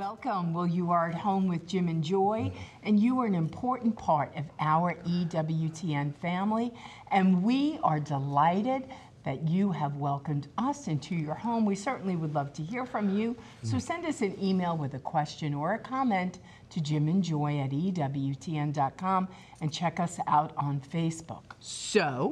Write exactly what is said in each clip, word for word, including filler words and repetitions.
Welcome. Well, you are at home with Jim and Joy, and you are an important part of our E W T N family, and we are delighted that you have welcomed us into your home. We certainly would love to hear from you, so send us an email with a question or a comment to Jim and Joy at E W T N dot com, and check us out on Facebook. So,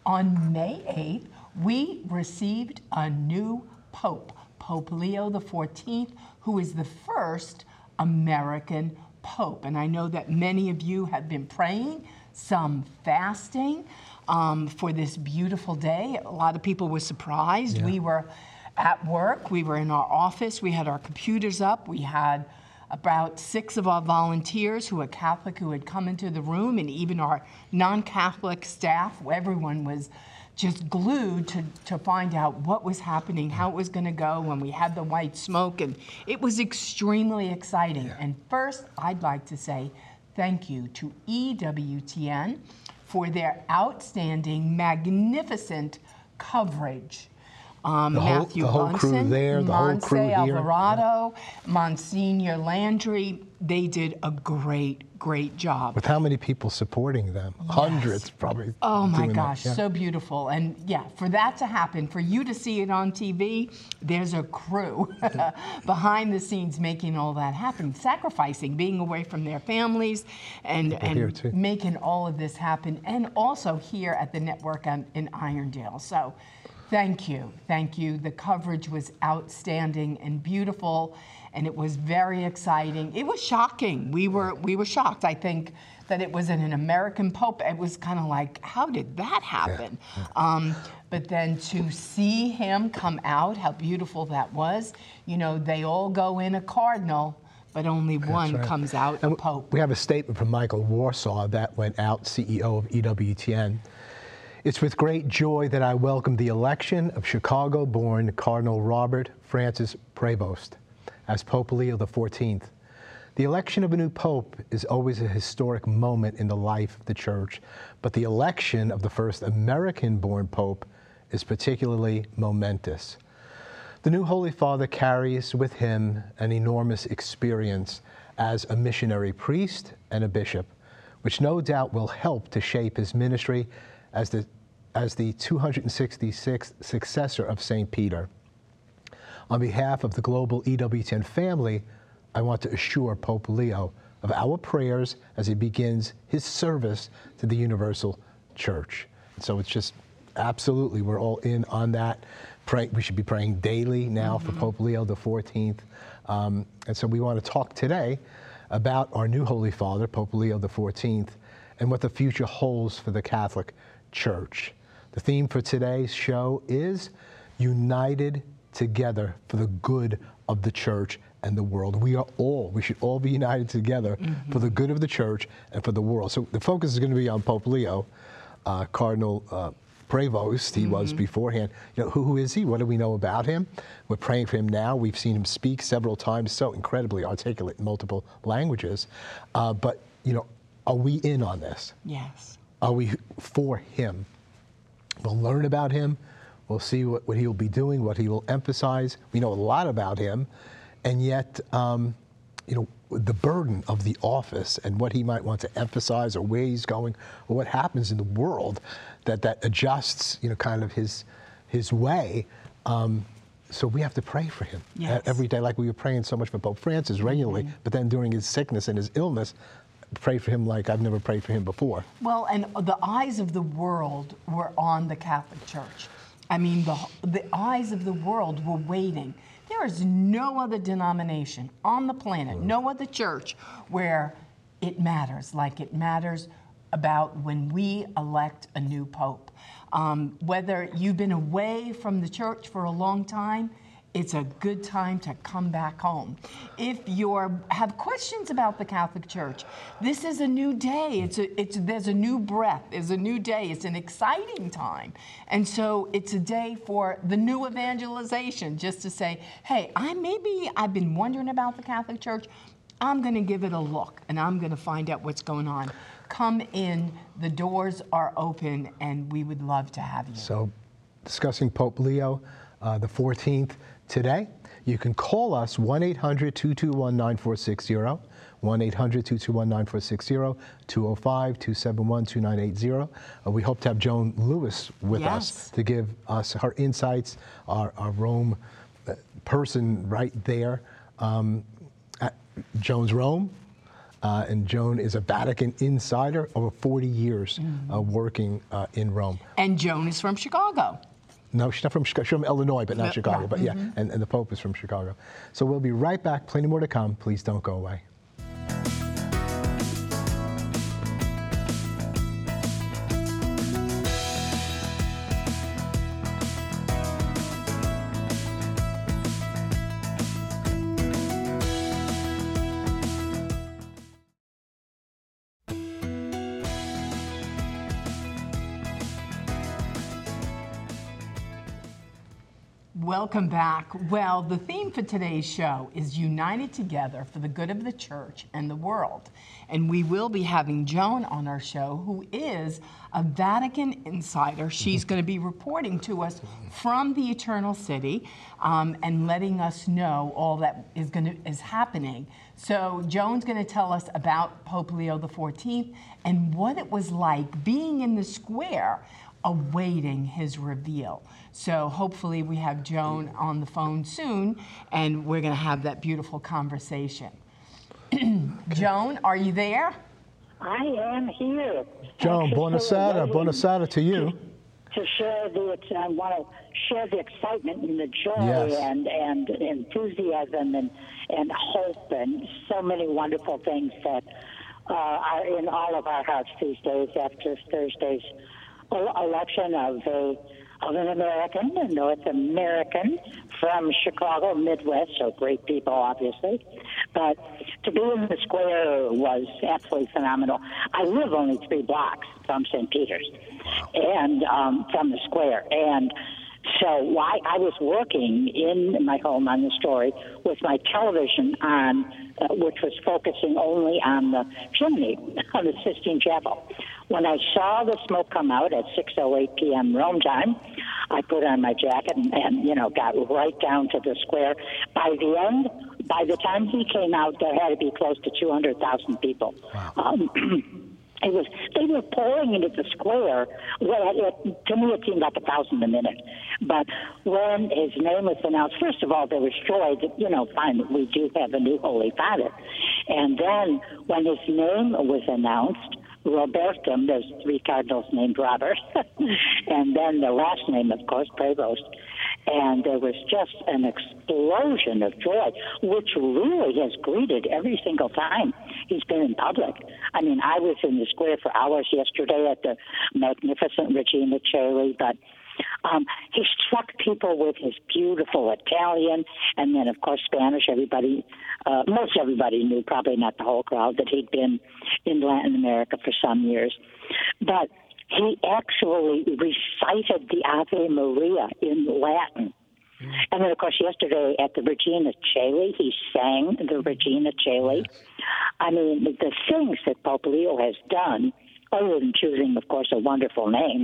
on May eighth, we received a new Pope, Pope Leo the fourteenth, who is the first American Pope. And I know that many of you have been praying, some fasting, um, for this beautiful day. A lot of people were surprised. Yeah. We were at work, we were in our office, we had our computers up, we had about six of our volunteers who are Catholic who had come into the room, and even our non-Catholic staff. Everyone was just glued to, to find out what was happening, how it was going to go when we had the white smoke, and it was extremely exciting. Yeah. And first, I'd like to say thank you to E W T N for their outstanding, magnificent coverage. Um, The whole- Matthew the whole crew Bunson, there, the whole Monse crew here. Alvarado, Monsignor Landry, they did a great, great job. With how many people supporting them? Yes. Hundreds, probably. Oh my doing gosh, that. Yeah. so beautiful. And yeah, for that to happen, for you to see it on T V, there's a crew behind the scenes making all that happen, sacrificing, being away from their families, and, People here and too. making all of this happen, and also here at the network on, in Irondale. So thank you, thank you. The coverage was outstanding and beautiful, and it was very exciting. It was shocking. We were we were shocked. I think that it was an, an American Pope. It was kind of like, how did that happen? Yeah. Um, but then to see him come out, how beautiful that was. You know, they all go in a cardinal, but only one right. comes out And a pope. We have a statement from Michael Warsaw that went out, C E O of E W T N. It's with great joy that I welcome the election of Chicago-born Cardinal Robert Francis Prevost as Pope Leo the fourteenth. The election of a new pope is always a historic moment in the life of the church, but the election of the first American-born pope is particularly momentous. The new Holy Father carries with him an enormous experience as a missionary priest and a bishop, which no doubt will help to shape his ministry as the, as the two hundred sixty-sixth successor of Saint Peter. On behalf of the global E W T N family, I want to assure Pope Leo of our prayers as he begins his service to the universal church. So it's just absolutely, we're all in on that. Pray, we should be praying daily now mm-hmm. for Pope Leo the fourteenth. Um, and so we want to talk today about our new Holy Father, Pope Leo the fourteenth, and what the future holds for the Catholic Church. The theme for today's show is United Together for the Good of the Church and the World. We are all, we should all be united together mm-hmm. for the good of the Church and for the world. So the focus is going to be on Pope Leo, uh, Cardinal uh, Prevost, he mm-hmm. was beforehand. You know, who, who is he? What do we know about him? We're praying for him now. We've seen him speak several times, so incredibly articulate in multiple languages. Uh, but, you know, are we in on this? Yes. Are we for him? We'll learn about him. We'll see what, what he will be doing, what he will emphasize. We know a lot about him, and yet, um, you know, the burden of the office and what he might want to emphasize, or where he's going, or what happens in the world that that adjusts, you know, kind of his his way. Um, so we have to pray for him yes. every day, like we were praying so much for Pope Francis regularly. Mm-hmm. But then during his sickness and his illness, pray for him like I've never prayed for him before. Well, and the eyes of the world were on the Catholic Church. I mean, the, the eyes of the world were waiting. There is no other denomination on the planet, mm. no other church, where it matters like it matters about when we elect a new pope. Um, whether you've been away from the church for a long time, it's a good time to come back home. If you have questions about the Catholic Church, this is a new day. It's a, it's, there's a new breath. There's a new day. It's an exciting time. And so it's a day for the new evangelization, just to say, hey, I maybe I've been wondering about the Catholic Church. I'm going to give it a look, and I'm going to find out what's going on. Come in. The doors are open, and we would love to have you. So discussing Pope Leo uh, the fourteenth, today. You can call us one eight hundred, two two one, nine four six zero, one eight hundred, two two one, nine four six zero, two oh five, two seven one, two nine eight zero. Uh, we hope to have Joan Lewis with Yes. us to give us her insights, our, our Rome uh, person right there. Um, at Joan's Rome, uh, and Joan is a Vatican insider, over forty years mm-hmm. uh, working uh, in Rome. And Joan is from Chicago. No, she's not from Chicago. She's from Illinois, but not No, Chicago. yeah. But yeah, mm-hmm. and, and the Pope is from Chicago. So we'll be right back. Plenty more to come. Please don't go away. Welcome back. Well, the theme for today's show is United Together for the Good of the Church and the World. And we will be having Joan on our show, who is a Vatican insider. She's going to be reporting to us from the Eternal City um, and letting us know all that is going to is happening. So Joan's going to tell us about Pope Leo the fourteenth and what it was like being in the square awaiting his reveal. So hopefully we have Joan on the phone soon, and we're going to have that beautiful conversation. Joan, are you there? I am here. Joan, buonasera, buonasera to you. To share the, I want to share the excitement and the joy Yes. and, and enthusiasm and, and hope and so many wonderful things that uh, are in all of our hearts these days after Thursday's election of a of an American, a North American from Chicago, Midwest, so great people, obviously. But to be in the square was absolutely phenomenal. I live only three blocks from Saint Peter's and um, from the square. And so why I was working in my home on the story with my television on, uh, which was focusing only on the chimney of the Sistine Chapel. When I saw the smoke come out at six oh eight p.m. Rome time, I put on my jacket and, and, you know, got right down to the square. By the end, by the time he came out, there had to be close to two hundred thousand people. Wow. Um, It was, they were pouring into the square. Well, it, to me, it seemed like a thousand a minute. But when his name was announced, first of all, there was joy that, you know, fine, we do have a new Holy Father. And then when his name was announced, Robertum, there's three cardinals named Robert, and then the last name, of course, Prevost. And there was just an explosion of joy, which really has greeted every single time he's been in public. I mean, I was in the square for hours yesterday at the magnificent Regina Coeli, but um, he struck people with his beautiful Italian, and then, of course, Spanish. Everybody, uh, most everybody knew, probably not the whole crowd, that he'd been in Latin America for some years. But he actually recited the Ave Maria in Latin. And then, of course, yesterday at the Regina Coeli, he sang the Regina Coeli. I mean, the things that Pope Leo has done, other than choosing, of course, a wonderful name,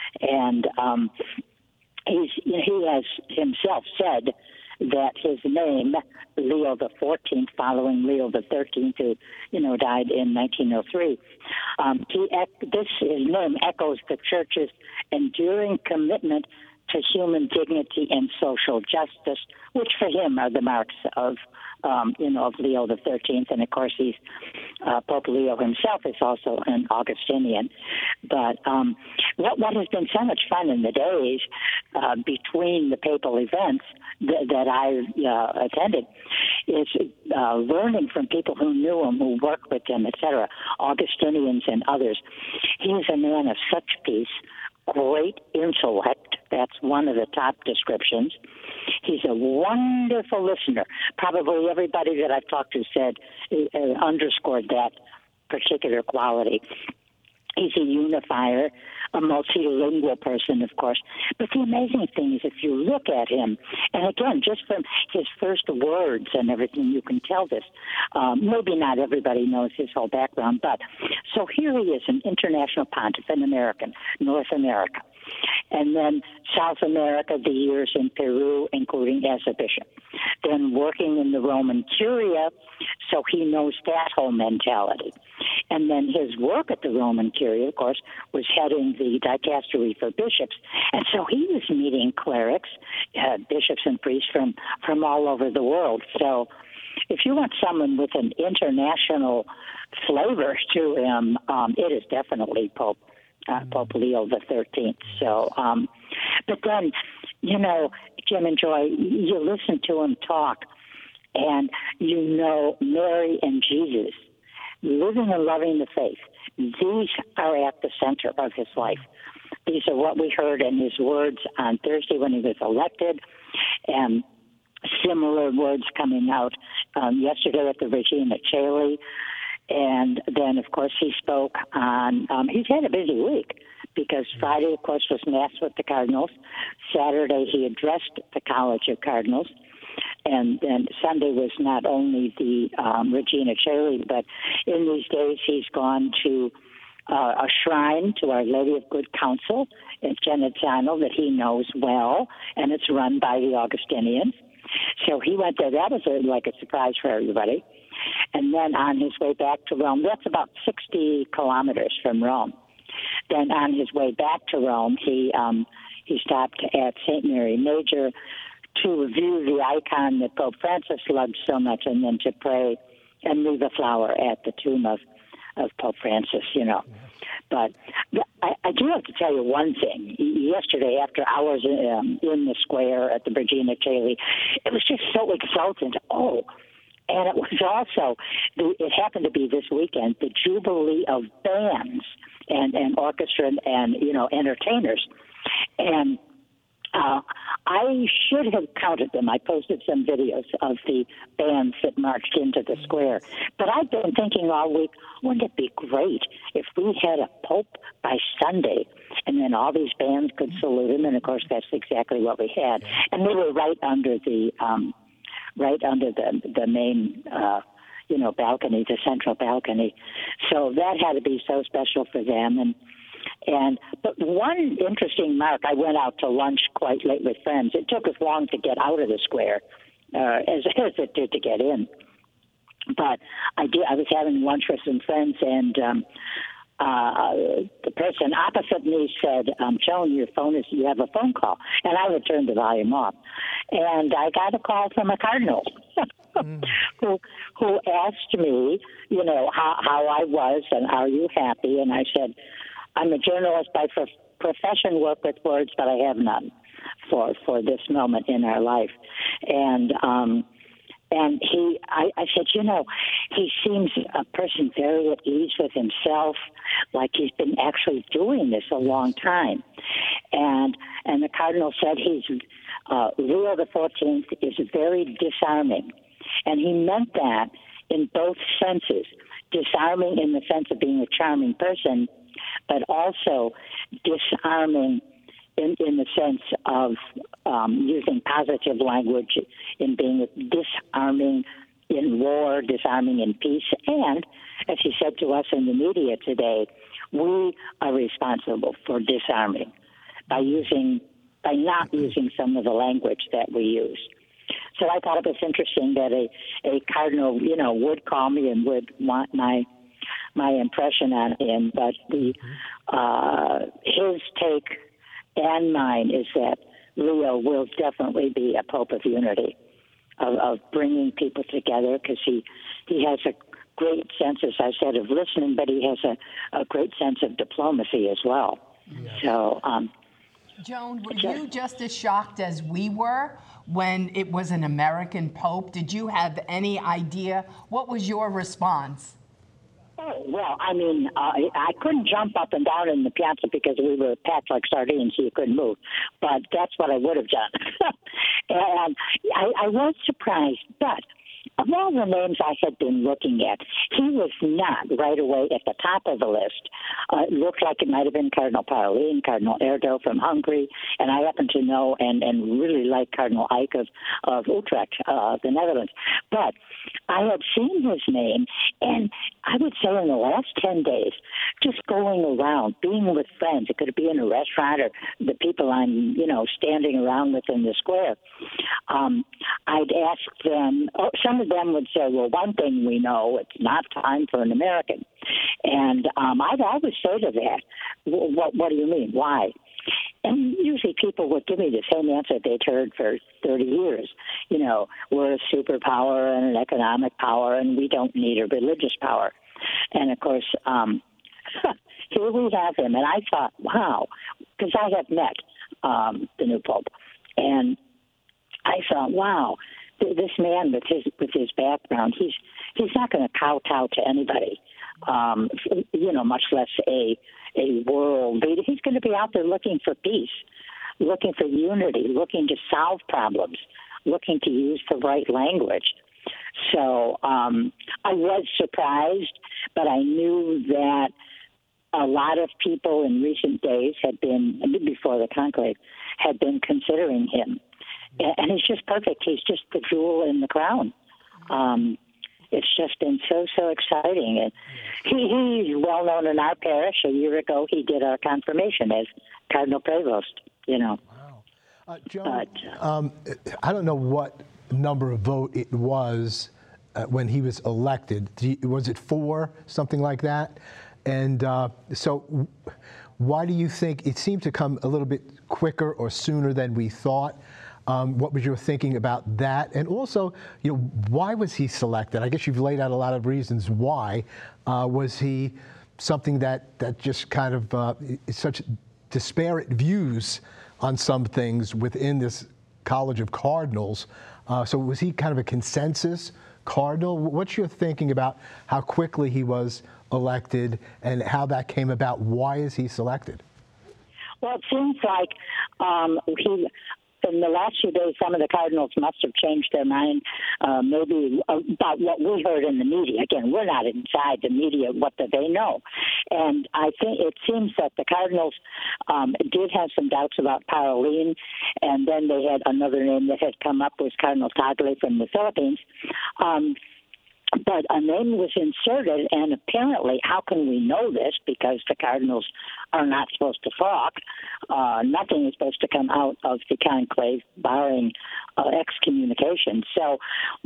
and um, he's, you know, he has himself said that his name, Leo the fourteenth, following Leo the thirteenth, who, you know, died in nineteen oh three, um, he, this his name echoes the Church's enduring commitment to human dignity and social justice, which for him are the marks of, um, you know, of Leo the thirteenth. And, of course, he's uh, Pope Leo himself is also an Augustinian. But um, what, what has been so much fun in the days uh, between the papal events th- that I uh, attended is uh, learning from people who knew him, who worked with him, et cetera, Augustinians and others. He is a man of such peace, great intellect. That's one of the top descriptions. He's a wonderful listener. Probably everybody that I've talked to said uh, underscored that particular quality. He's a unifier, a multilingual person, of course. But the amazing thing is, if you look at him, and again, just from his first words and everything, you can tell this. Um, maybe not everybody knows his whole background, but so here he is, an international pontiff, an American, North America. And then South America, the years in Peru, including as a bishop. Then working in the Roman Curia, so he knows that whole mentality. And then his work at the Roman Curia, of course, was heading the dicastery for bishops. And so he was meeting clerics, uh, bishops and priests from, from all over the world. So if you want someone with an international flavor to him, um, it is definitely Pope. Uh, Pope Leo the thirteenth. So, um, but then, you know, Jim and Joy, you listen to him talk, and you know Mary and Jesus, living and loving the faith. These are at the center of his life. These are what we heard in his words on Thursday when he was elected, and similar words coming out um, yesterday at the Regina Caeli. And then, of course, he spoke on, um, he's had a busy week because Friday, of course, was Mass with the Cardinals. Saturday, he addressed the College of Cardinals. And then Sunday was not only the um, Regina Caeli, but in these days he's gone to uh, a shrine to Our Lady of Good Counsel in Genazzano that he knows well, and it's run by the Augustinians. So he went there. That was a, like a surprise for everybody. And then on his way back to Rome, that's about sixty kilometers from Rome. Then on his way back to Rome, he um, he stopped at Saint Mary Major to view the icon that Pope Francis loved so much, and then to pray and leave a flower at the tomb of, of Pope Francis, you know. But I, I do have to tell you one thing. Yesterday, after hours um, in the square at the Regina Caeli, it was just so exultant. Oh, and it was also, it happened to be this weekend, the Jubilee of bands and, and orchestra and, and, you know, entertainers. And uh, I should have counted them. I posted some videos of the bands that marched into the square. But I've been thinking all week, wouldn't it be great if we had a pope by Sunday and then all these bands could salute him? And, of course, that's exactly what we had. And they were right under the... Um, right under the the main, uh, you know, balcony, the central balcony. So that had to be so special for them. And and but one interesting mark, I went out to lunch quite late with friends. It took us long to get out of the square, uh, as, as it did to get in. But I did. I was having lunch with some friends, and um, uh, the person opposite me said, um, Joan, your phone is, you have a phone call. And I would turn the volume off. And I got a call from a cardinal mm. who who asked me, you know, how, how I was and are you happy? And I said, I'm a journalist by prof- profession, work with words, but I have none for, for this moment in our life. And, um, And he, I, I said, you know, he seems a person very at ease with himself, like he's been actually doing this a long time. And and the cardinal said he's, uh, Leo the fourteenth is very disarming. And he meant that in both senses, disarming in the sense of being a charming person, but also disarming in, in the sense of um, using positive language, in being disarming in war, disarming in peace. And, as he said to us in the media today, we are responsible for disarming by using, by not using some of the language that we use. So I thought it was interesting that a, a cardinal, you know, would call me and would want my my impression on him. But the uh, his take and mine is that Leo will definitely be a pope of unity, of, of bringing people together, because he, he has a great sense, as I said, of listening, but he has a, a great sense of diplomacy as well. Yes. So, um, Joan, were you just as shocked as we were when it was an American pope? Did you have any idea? What was your response? Oh, well, I mean, uh, I couldn't jump up and down in the piazza because we were packed like sardines, so you couldn't move. But that's what I would have done. And I, I was surprised. But of all the names I had been looking at, he was not right away at the top of the list. Uh, it looked like it might have been Cardinal Parolin, Cardinal Erdo from Hungary, and I happen to know and, and really like Cardinal Eijk of, of Utrecht, uh, the Netherlands. But I had seen his name, and I would say in the last ten days, just going around, being with friends, it could be in a restaurant or the people I'm, you know, standing around with in the square, um, I'd ask them, oh, some of them would say, well, one thing we know, it's not time for an American. And um, I'd always say to that, what, what do you mean? Why? And usually people would give me the same answer they'd heard for thirty years. You know, we're a superpower and an economic power, and we don't need a religious power. And, of course, um, here we have him. And I thought, wow, because I have met um, the new pope. And I thought, wow, th- this man with his with his background, he's he's not going to kowtow to anybody, um, you know, much less a a world leader. He's going to be out there looking for peace, looking for unity, looking to solve problems, looking to use the right language. So um, I was surprised, but I knew that a lot of people in recent days had been, before the conclave, had been considering him. And he's just perfect. He's just the jewel in the crown. Um, it's just been so, so exciting. And he, he's well known in our parish. A year ago, he did our confirmation as Cardinal Prevost, you know. Wow. Uh, Joan, but, um, I don't know what number of vote it was uh, when he was elected. You, was it four, something like that? And uh, so why do you think it seemed to come a little bit quicker or sooner than we thought? Um, what was your thinking about that? And also, you know, why was he selected? I guess you've laid out a lot of reasons why. Uh, was he something that, that just kind of uh, such disparate views on some things within this College of Cardinals? Uh, so was he kind of a consensus cardinal? What's your thinking about how quickly he was elected and how that came about? Why is he selected? Well, it seems like um, he... in the last few days, some of the cardinals must have changed their mind, uh, maybe about what we heard in the media. Again, we're not inside the media. What do they know? And I think it seems that the cardinals um, did have some doubts about Parolin, and then they had another name that had come up was Cardinal Tagle from the Philippines. Um, But a name was inserted, and apparently, how can we know this? Because the cardinals are not supposed to talk. Uh, nothing is supposed to come out of the conclave, barring uh, excommunication. So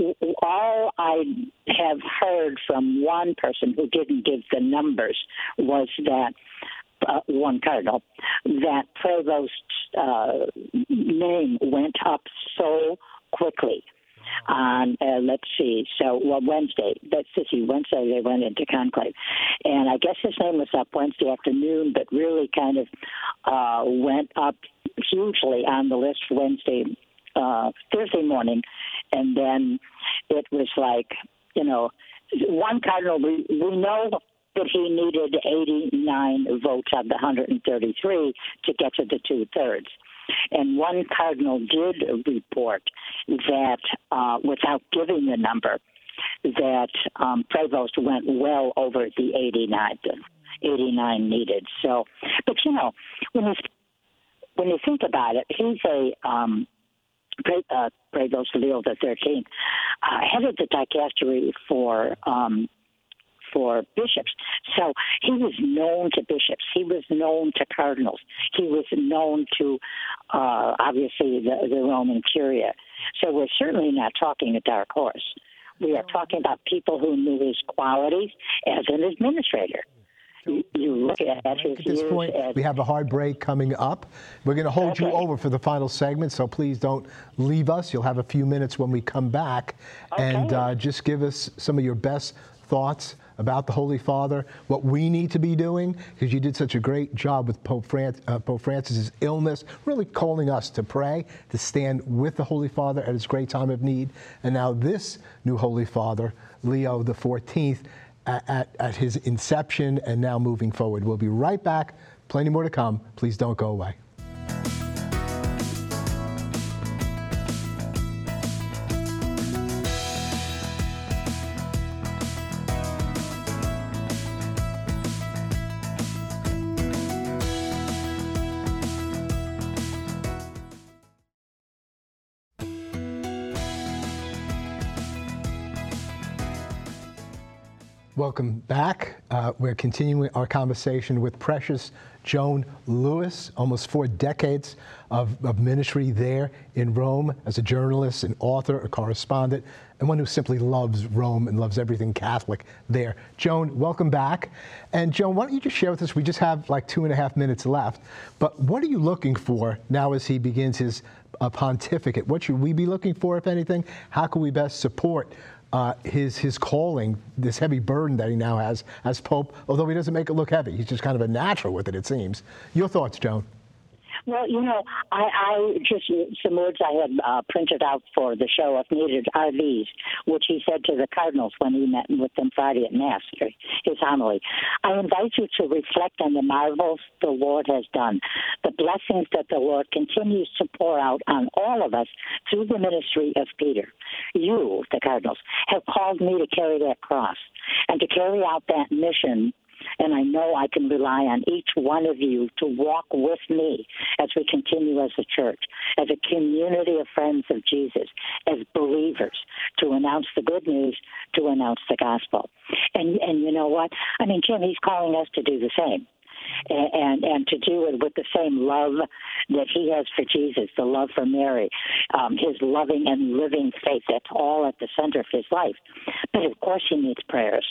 all I have heard from one person who didn't give the numbers was that uh, one cardinal, that Prevost's uh, name went up so quickly. On, uh, let's see, so, well, Wednesday, that's see, Wednesday they went into conclave. And I guess his name was up Wednesday afternoon, but really kind of uh, went up hugely on the list Wednesday, uh, Thursday morning. And then it was like, you know, one cardinal, we, we know that he needed eighty-nine votes of the one hundred thirty-three to get to the two-thirds. And one cardinal did report that, uh, without giving the number, that um, Prevost went well over the eighty-nine, the eighty-nine needed. So, but you know, when you when you think about it, he's a um, Pre, uh, Prevost Leo the thirteenth, uh, headed the dicastery for. Um, for bishops. So he was known to bishops. He was known to cardinals. He was known to, uh, obviously, the, the Roman Curia. So we're certainly not talking a dark horse. We are talking about people who knew his qualities as an administrator. You, you look at his At this years point, as, we have a hard break coming up. We're going to hold Okay. you over for the final segment, so please don't leave us. You'll have a few minutes when we come back. Okay. And uh, just give us some of your best thoughts about the Holy Father, what we need to be doing, because you did such a great job with Pope, Fran- uh, Pope Francis's illness, really calling us to pray, to stand with the Holy Father at his great time of need. And now this new Holy Father, Leo the fourteenth, at, at, at his inception and now moving forward. We'll be right back. Plenty more to come. Please don't go away. Welcome back. Uh, we're continuing our conversation with precious Joan Lewis, almost four decades of, of ministry there in Rome as a journalist, an author, a correspondent, and one who simply loves Rome and loves everything Catholic there. Joan, welcome back. And Joan, why don't you just share with us, we just have like two and a half minutes left, but what are you looking for now as he begins his uh, pontificate? What should we be looking for, if anything? How can we best support Uh, his his calling, this heavy burden that he now has as Pope, although he doesn't make it look heavy. He's just kind of a natural with it, it seems. Your thoughts, Joan? Well, you know, I, I just, some words I had uh, printed out for the show, if needed, are these, which he said to the cardinals when he met with them Friday at Mass, his homily. I invite you to reflect on the marvels the Lord has done, the blessings that the Lord continues to pour out on all of us through the ministry of Peter. You, the cardinals, have called me to carry that cross and to carry out that mission. And I know I can rely on each one of you to walk with me as we continue as a church, as a community of friends of Jesus, as believers, to announce the good news, to announce the gospel. And and you know what? I mean, Jim, he's calling us to do the same. And, and and to do it with the same love that he has for Jesus, the love for Mary, um, his loving and living faith. That's all at the center of his life. But of course he needs prayers.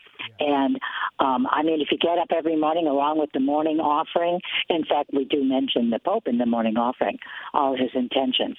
And, um, I mean, if you get up every morning along with the morning offering, in fact, we do mention the Pope in the morning offering, all his intentions.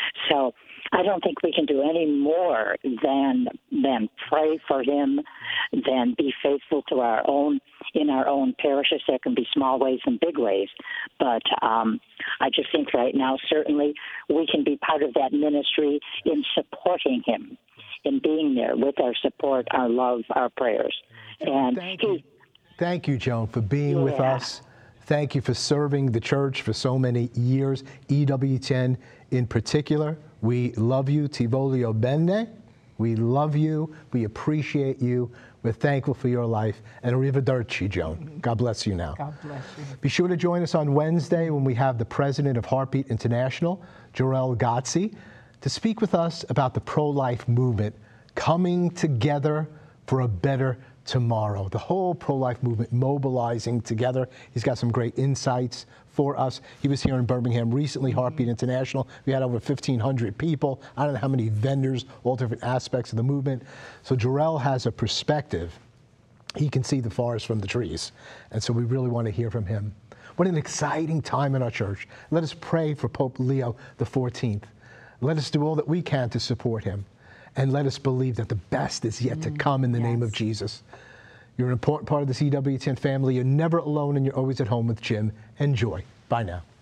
So I don't think we can do any more than than pray for him, than be faithful to our own, in our own parishes. There can be small ways and big ways. But um, I just think right now, certainly, we can be part of that ministry in supporting him, in being there with our support, our love, our prayers. And thank he, you. Thank you, Joan, for being yeah. with us. Thank you for serving the church for so many years, E W T N in particular. We love you, Ti voglio bene. We love you. We appreciate you. We're thankful for your life. And arrivederci, Joan. God bless you now. God bless you. Be sure to join us on Wednesday when we have the president of Heartbeat International, Jorel Gotzi, to speak with us about the pro-life movement coming together for a better tomorrow. The whole pro-life movement mobilizing together. He's got some great insights for us. He was here in Birmingham recently, Heartbeat International. We had over fifteen hundred people. I don't know how many vendors, all different aspects of the movement. So Jorel has a perspective. He can see the forest from the trees. And so we really want to hear from him. What an exciting time in our church. Let us pray for Pope Leo the fourteenth. Let us do all that we can to support him. And let us believe that the best is yet mm, to come in the yes. name of Jesus. You're an important part of this E W T N family. You're never alone and you're always at home with Jim. Enjoy. Bye now.